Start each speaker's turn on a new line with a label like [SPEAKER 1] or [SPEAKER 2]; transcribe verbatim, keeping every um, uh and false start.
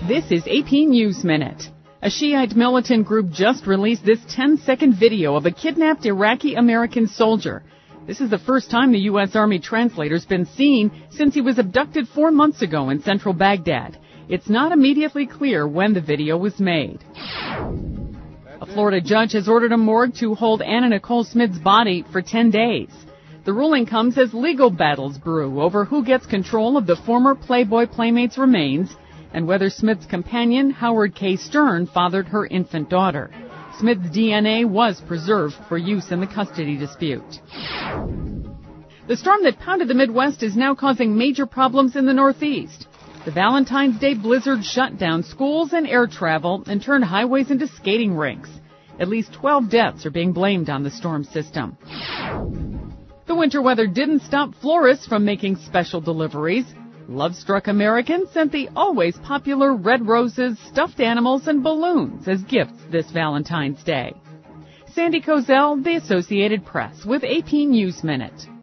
[SPEAKER 1] This is A P News Minute. A Shiite militant group just released this ten-second video of a kidnapped Iraqi-American soldier. This is the first time the U S. Army translator's been seen since he was abducted four months ago in central Baghdad. It's not immediately clear when the video was made. A Florida judge has ordered a morgue to hold Anna Nicole Smith's body for ten days. The ruling comes as legal battles brew over who gets control of the former Playboy Playmate's remains and whether Smith's companion, Howard K. Stern, fathered her infant daughter. Smith's D N A was preserved for use in the custody dispute. The storm that pounded the Midwest is now causing major problems in the Northeast. The Valentine's Day blizzard shut down schools and air travel and turned highways into skating rinks. At least twelve deaths are being blamed on the storm system. The winter weather didn't stop florists from making special deliveries. Love-struck Americans sent the always popular red roses, stuffed animals, and balloons as gifts this Valentine's Day. Sandy Kozel, The Associated Press, with A P News Minute.